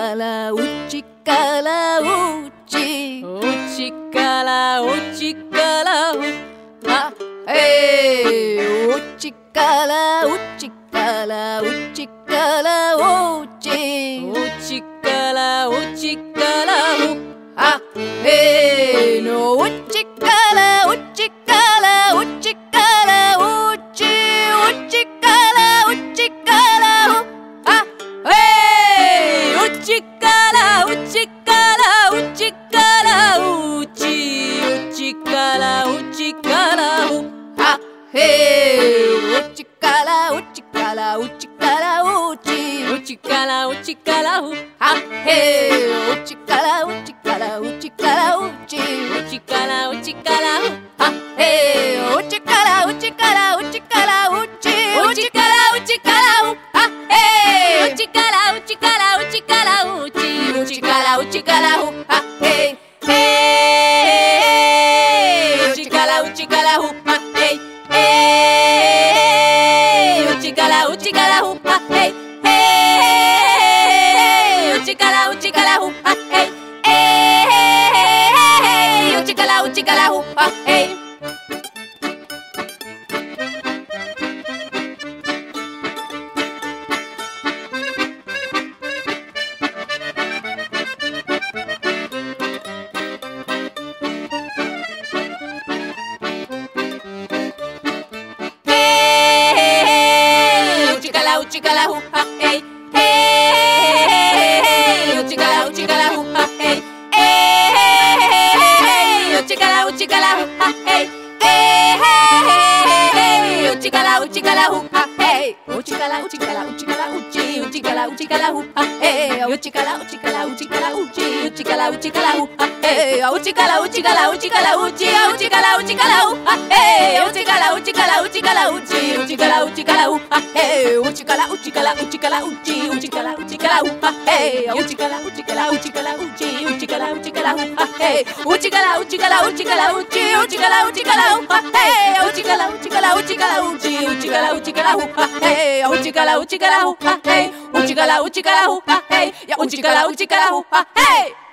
からうちからうちうちからうちからあへいうちからうちからうちからうちうちからうちからあへのうちからうちからうちからうちうちからうちからあへいうちからうちからうちからうちうちからうちからあへいうちからうちからうちからうちうちからうちからあへいうちからうちからうちからうちうちからうちからあへいうちからうちからうちからうちうちからうちからあへいうちからうちからうちからうちうちからうちからあへいへいうちからうちからあへいへいうちからうちからあへいへいうちからうちからあへいへいうちからうちからあへいうちからうちからあへいへいうちからうちからあへいへいうちからうちからあへいへいうちからうちからあへいうちからうちからうちからうちうちからうちからあへいうちからうちからうちからうちうちからうちからあへいうちからうちからうちからうちうちからうちからあへいうちからうちからうちからうちうちからうちからあへいうちからうちからうちからうちうちからうちからあへいうちからうちからうちからうちうちからうちからあへいうちからうちからうちからうちうちからうちからあへいうちからうちからうちからうちうちからうちからあへいうちからうちからあへいうちからうちからあへいうちからうちからあへい